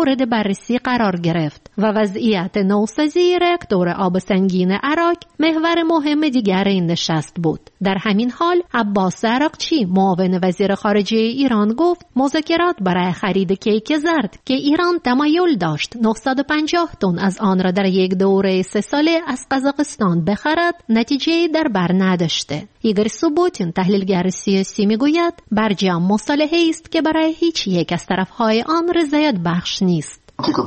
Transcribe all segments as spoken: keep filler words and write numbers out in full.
مورد بررسی قرار گرفت و وضعیت نوسازی راکتور آب سنگین عراق محور مهم دیگر این نشست بود. در همین حال عباس عراقچی معاون وزیر خارجه ایران گفت مذاکرات برای خرید کیک زرد که ایران تمایل داشت نهصد و پنجاه تن از آن را در یک دوره سه ساله از قزاقستان بخرد نتیجه در بر نداشته. ایگور سوبوتین تحلیلگر سیاسی میگوید برجام مصالحه‌ای است که برای هیچ یک از طرف‌های آن رضایت بخش نیست.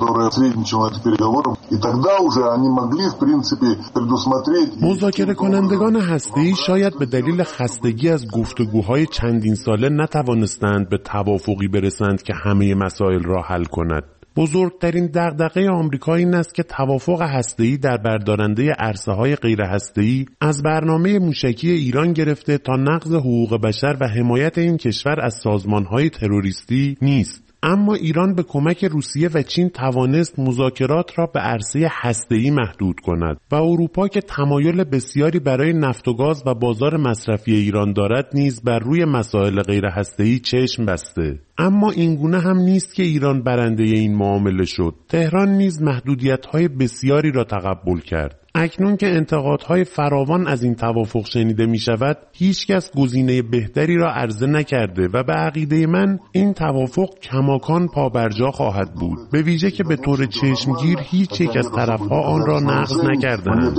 مذاکره کنندگان هسته‌ای شاید به دلیل خستگی از گفتگوهای چندین ساله نتوانستند به توافقی برسند که همه مسائل را حل کند. بزرگترین دغدغه آمریکا این است که توافق هسته‌ای در بردارنده عرصه‌های غیر هسته‌ای از برنامه موشکی ایران گرفته تا نقض حقوق بشر و حمایت این کشور از سازمان‌های تروریستی نیست. اما ایران به کمک روسیه و چین توانست مذاکرات را به عرصه هسته‌ای محدود کند و اروپا که تمایل بسیاری برای نفت و گاز و بازار مصرفی ایران دارد نیز بر روی مسائل غیر هسته‌ای چشم بسته. اما اینگونه هم نیست که ایران برنده این معامله شد. تهران نیز محدودیت‌های بسیاری را تقبل کرد. اکنون که انتقادهای فراوان از این توافق شنیده می شود، هیچ کس گزینه بهتری را عرضه نکرده و به عقیده من این توافق کماکان پابرجا خواهد بود، به ویژه که به طور چشمگیر هیچ یک از طرفها آن را نقض نکردند.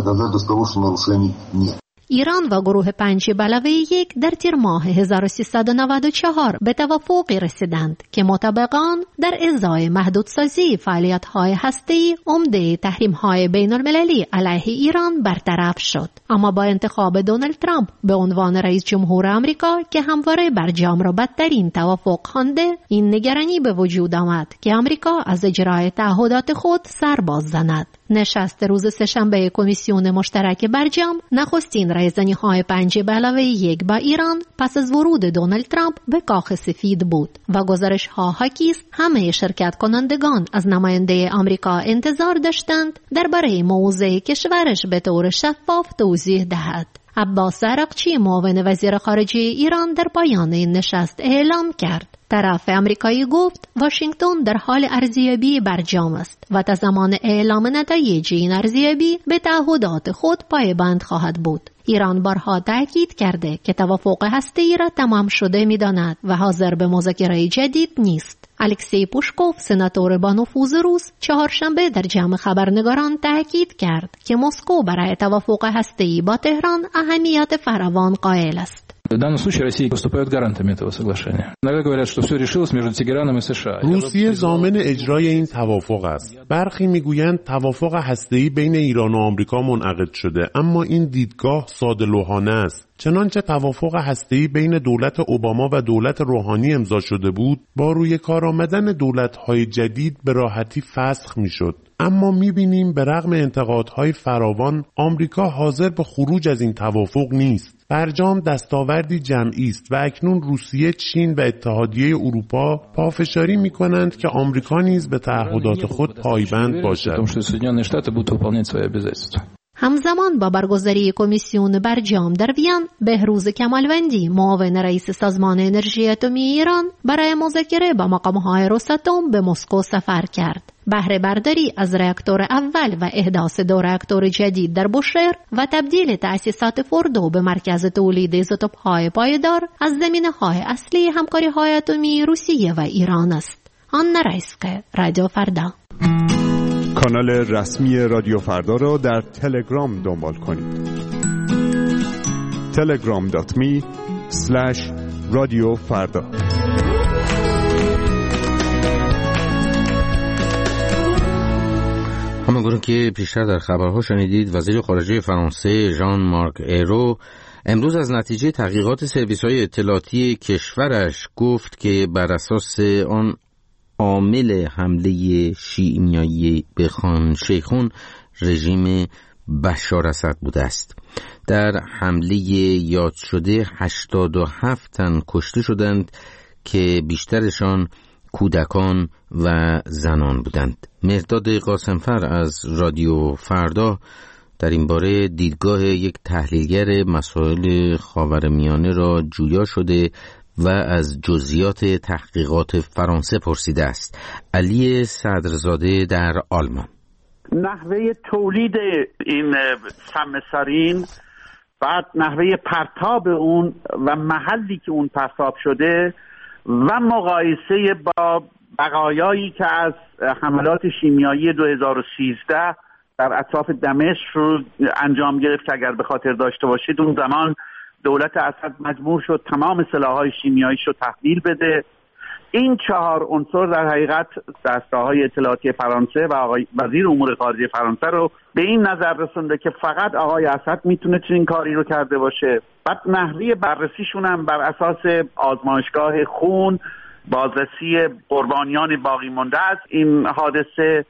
ایران و گروه پنج به علاوه یک در تیر ماه هزار و سیصد و نود و چهار به توافقی رسیدند که مطابق آن در ازای محدودسازی فعالیت‌های هسته‌ای عمده تحریم‌های بین‌المللی علیه ایران برطرف شد. اما با انتخاب دونالد ترامپ به عنوان رئیس جمهور آمریکا که همواره برجام را بدترین توافق خوانده، این نگرانی به وجود آمد که آمریکا از اجرای تعهدات خود سر باز زند. نشست روز سه‌شنبه کمیسیون مشترک برجام نخستین رایزنی‌های پنج به علاوه یک با ایران پس از ورود دونالد ترامپ به کاخ سفید بود و گزارش‌ها حاکی است همه شرکت کنندگان از نماینده آمریکا انتظار داشتند درباره موضع کشورش به طور شفاف توضیح دهد. عباس عراقچی معاون وزیر خارجه ایران در پایان این نشست اعلام کرد طرف امریکایی گفت واشنگتن در حال ارزیابی برجام است و تا زمان اعلام نتایج این ارزیابی به تعهدات خود پایبند خواهد بود. ایران بارها تاکید کرده که توافق هسته‌ای را تمام شده می‌داند و حاضر به مذاکره جدید نیست. الکسی پوشکوف سناتور با نفوذ روس چهارشنبه در جمع خبرنگاران تاکید کرد که مسکو برای توافق هسته‌ای با تهران اهمیت فراوان قائل است. В данном случае Россия выступает гарантами этого соглашения. Иногда говорят, что все решилось между Тегераном и США. روسیه ضامن اجرای این توافق است. برخی میگویند توافق هسته‌ای بین ایران و آمریکا منعقد شده، اما این دیدگاه ساده‌لوحانه است. چنانچه توافق هسته‌ای بین دولت اوباما و دولت روحانی امضا شده بود، با روی کار آمدن دولت‌های جدید به راحتی فسخ می‌شد. اما می‌بینیم به رغم انتقادهای فراوان آمریکا حاضر به خروج از این توافق نیست. برجام دستاوردی جمعی است و اکنون روسیه، چین و اتحادیه اروپا پافشاری می‌کنند که آمریکا نیز به تعهدات خود پایبند باشد. همزمان با برگزاری کمیسیون برجام در وین، بهروز کمالوندی معاون رئیس سازمان انرژی اتمی ایران برای مذاکره با مقام‌های روساتوم به مسکو سفر کرد. بهره برداری از راکتور اول و احداث دو راکتور جدید در بوشهر و تبدیل تأسیسات فوردو به مرکز تولید ایزوتوپ‌های پایدار از زمینه‌های اصلی همکاری‌های اتمی روسیه و ایران است. آنا رایسکه، رادیو فردا. کانال رسمی رادیو فردا را در تلگرام دنبال کنید. تلگرام دات می اسلش رادیو فردا. همونگونه که پیشتر در خبرها شنیدید، وزیر خارجه فرانسه ژان مارک ایرو امروز از نتیجه تحقیقات سرویس‌های اطلاعاتی کشورش گفت که بر اساس آن عامل حمله شیعیایی به خان شیخون رژیم بشار اسد بوده است. در حمله یاد شده هشتاد و هفت تن کشته شدند که بیشترشان کودکان و زنان بودند. مهرداد قاسمفر از رادیو فردا در این باره دیدگاه یک تحلیلگر مسائل خاورمیانه را جویا شده و از جزئیات تحقیقات فرانسه پرسیده است. علی صدرزاده در آلمان. نحوه تولید این سم سارین، بعد نحوه پرتاب اون و محلی که اون پرتاب شده و مقایسه با بقایایی که از حملات شیمیایی دو هزار و سیزده در اطراف دمشق رو انجام گرفت. اگر به خاطر داشته باشید اون زمان دولت اسد مجبور شد تمام سلاح‌های شیمیاییش رو تحویل بده. این چهار عنصر در حقیقت دستگاه‌های اطلاعاتی فرانسه و آقای وزیر امور خارجه فرانسه رو به این نظر رسونده که فقط آقای اسد میتونه چنین کاری رو کرده باشه. بعد نحوه بررسیشون هم بر اساس آزمایشگاه خون، بازرسی قربانیان باقی مانده از این حادثه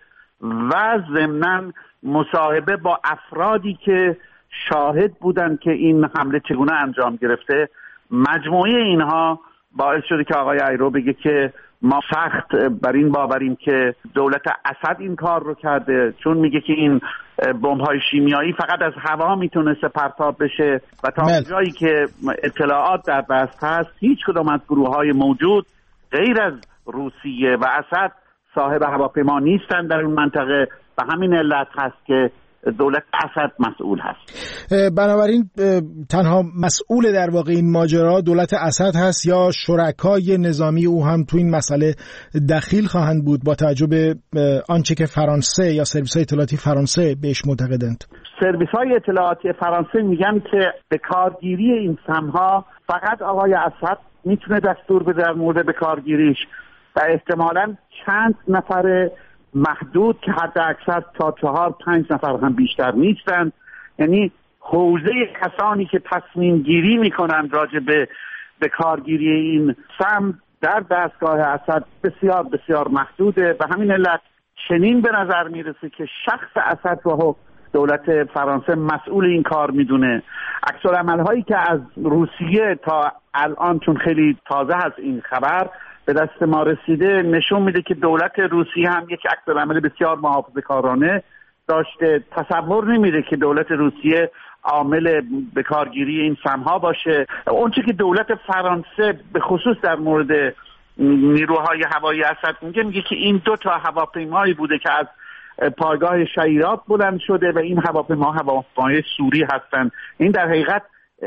و ضمناً مصاحبه با افرادی که شاهد بودن که این حمله چگونه انجام گرفته، مجموعه اینها باعث شده که آقای ایرو بگه که ما سخت بر این باوریم که دولت اسد این کار رو کرده، چون میگه که این بمب‌های شیمیایی فقط از هوا میتونسته پرتاب بشه و تا مل. جایی که اطلاعات در دست هست هیچ کدام از گروه‌های موجود غیر از روسیه و اسد صاحب هواپیما نیستن در اون منطقه و همین علت هست که دولت اسد مسئول هست. بنابراین تنها مسئول در واقع این ماجرا دولت اسد هست یا شرکای نظامی او هم تو این مسئله دخیل خواهند بود با توجه به آنچه که فرانسه یا سرویس‌های اطلاعاتی فرانسه بهش معتقدند؟ سرویس‌های اطلاعاتی فرانسه میگن که به کارگیری این سمها فقط آقای اسد میتونه دستور بده در مورد به کارگیریش و احتمالاً چند نفر محدود که حتی اکثر تا چهار پنج نفر هم بیشتر نیستند. یعنی حوزه کسانی که تصمیم گیری میکنند راجع به به کارگیری این سم در دستگاه اسد بسیار بسیار محدوده و همین علت چنین به نظر میرسه که شخص اسد رو دولت فرانسه مسئول این کار میدونه. عکس‌العمل هایی که از روسیه تا الان، چون خیلی تازه هست این خبر به دست ما رسیده، نشون میده که دولت روسیه هم یک عکس‌العمل بسیار محافظه‌کارانه داشته. تصور نمیده که دولت روسیه عامل به کارگیری این سمها باشه. اونچه که دولت فرانسه به خصوص در مورد نیروهای هوایی اسد میگه میگه که این دو تا هواپیمایی بوده که از پایگاه شیرات بلند شده و این هواپیما هواپیمای سوری هستند. این در حقیقت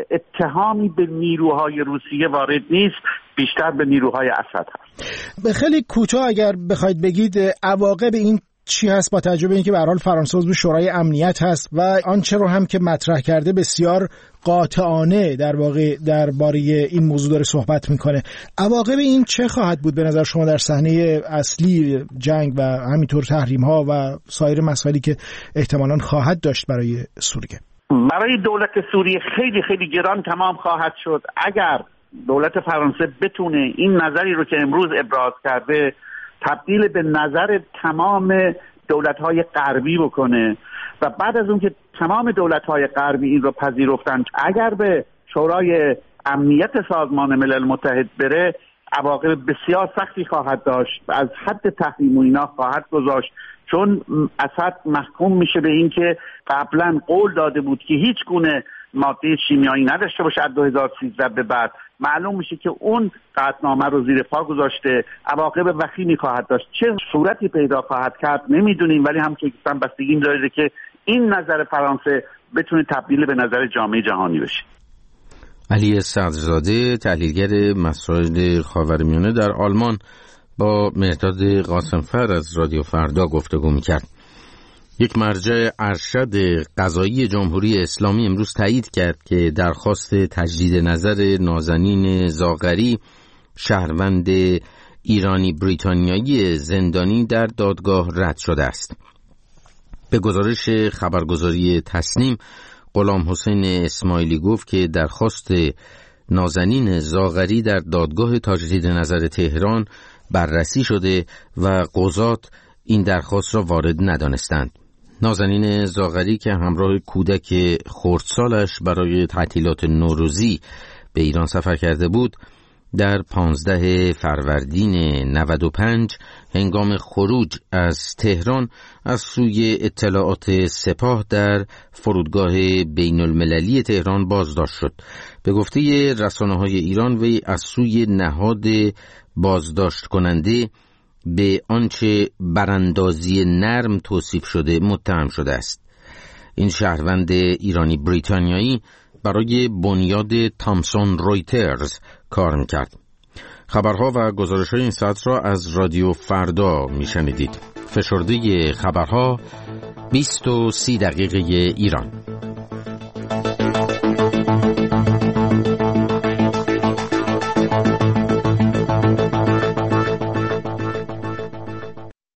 اتهامی به نیروهای روسیه وارد نیست، بیشتر به نیروهای اسد هست. به خیلی کوتاه اگر بخواید بگید عواقب این چی هست با توجه به اینکه به هر حال فرانسه عضو شورای امنیت هست و آنچه رو هم که مطرح کرده بسیار قاطعانه در واقع درباره این موضوع داره صحبت میکنه، عواقب این چه خواهد بود به نظر شما در صحنه اصلی جنگ و همینطور تحریم ها و سایر مسائلی که احتمالاً خواهد داشت برای سوریه؟ برای دولت سوریه خیلی خیلی گران تمام خواهد شد اگر دولت فرانسه بتونه این نظری رو که امروز ابراز کرده تبدیل به نظر تمام دولت‌های غربی بکنه و بعد از اون که تمام دولت‌های غربی این رو پذیرفتن اگر به شورای امنیت سازمان ملل متحد بره عواقب بسیار سختی خواهد داشت، از حد تحریم و اینا خواهد گذاشت، چون اسد محکوم میشه به این که قبلا قول داده بود که هیچ گونه ماده شیمیایی نداشته باشه. از دو هزار و سیزده به بعد معلوم میشه که اون قطعنامه رو زیر پا گذاشته. عواقب وخیمی خواهد داشت. چه صورتی پیدا خواهد کرد نمیدونیم، ولی هم که گفتم بستگی داره که این نظر فرانسه بتونه تبدیل به نظر جامعه جهانی بشه. علی صدرزاده، تحلیلگر مسائل خاورمیانه در آلمان، با مهداد قاسمفر از رادیو فردا گفتگو میکرد. یک مرجع ارشد قضایی جمهوری اسلامی امروز تایید کرد که درخواست تجدید نظر نازنین زاغری، شهروند ایرانی بریتانیایی زندانی، در دادگاه رد شده است. به گزارش خبرگزاری تسنیم، غلام حسین اسماعیلی گفت که درخواست نازنین زاغری در دادگاه تجدید نظر تهران بررسی شده و قضات این درخواست را وارد ندانستند. نازنین زاغری که همراه کودک خردسالش برای تعطیلات نوروزی به ایران سفر کرده بود، در پانزده فروردین نود و پنج هنگام خروج از تهران از سوی اطلاعات سپاه در فرودگاه بین المللی تهران بازداشت شد. به گفته رسانه‌های ایران وی از سوی نهاد بازداشت کننده به آنچه براندازی نرم توصیف شده متهم شده است. این شهروند ایرانی بریتانیایی برای بنیاد تامسون رویترز کار میکرد. خبرها و گزارش‌های این ساعت را از رادیو فردا میشنیدید. فشرده خبرها بیست و سی دقیقه ایران.